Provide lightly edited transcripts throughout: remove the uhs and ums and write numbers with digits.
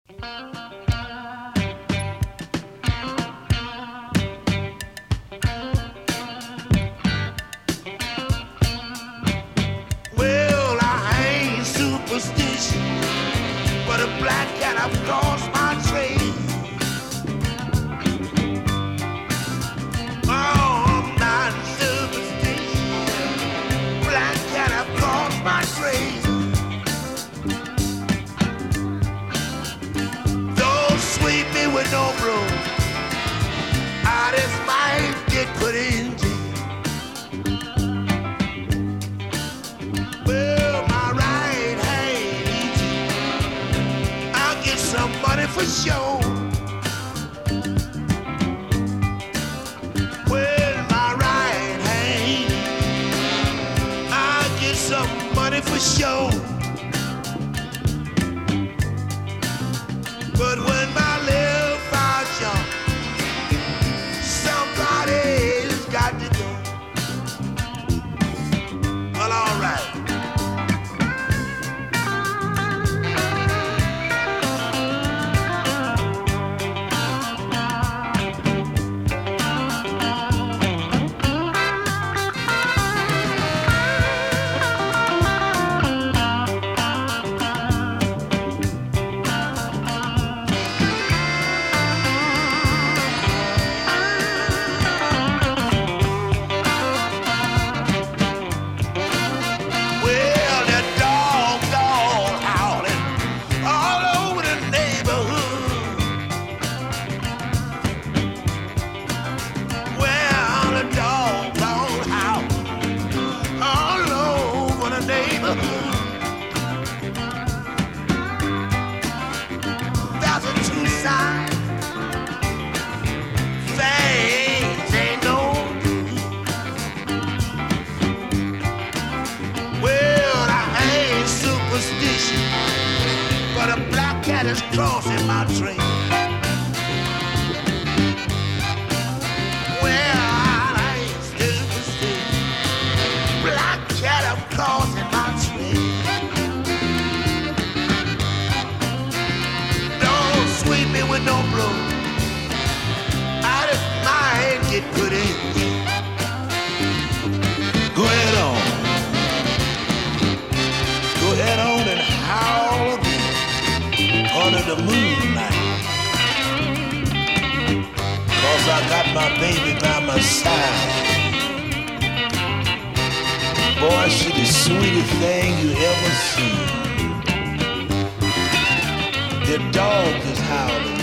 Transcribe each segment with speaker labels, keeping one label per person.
Speaker 1: Well, I ain't superstitious, but a black cat I've crossed my trail. Oh, I'm not superstitious, black cat I've crossed my trail. Don't sweep me with no broom, I just might get put in jail. Well, my right hand easy, I'll get some money for sure. Well, my right hand, I'll get some money for sure. But when my left eye jump, somebody's got to go. Well, all right. Well, that dog all howling all over the neighborhood. Well, the dog all howling all over the neighborhood. That's a true sign. Things ain't no good. Well, I ain't superstitious, but a black cat is crossing my trail. Well, I ain't superstitious, black cat is crossing my trail. Don't sweep me with no broom, I just might get put in jail. Go ahead on. Go ahead on and howl again under the moonlight. 'Cause I got my baby by my side. Boy, she the sweetest thing you ever seen. The dog is howling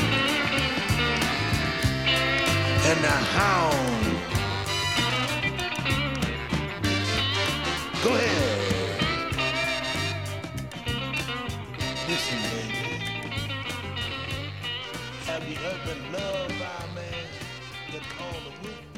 Speaker 1: and the hound. Go ahead. Listen, baby. Have you ever been loved by a man that called a woman?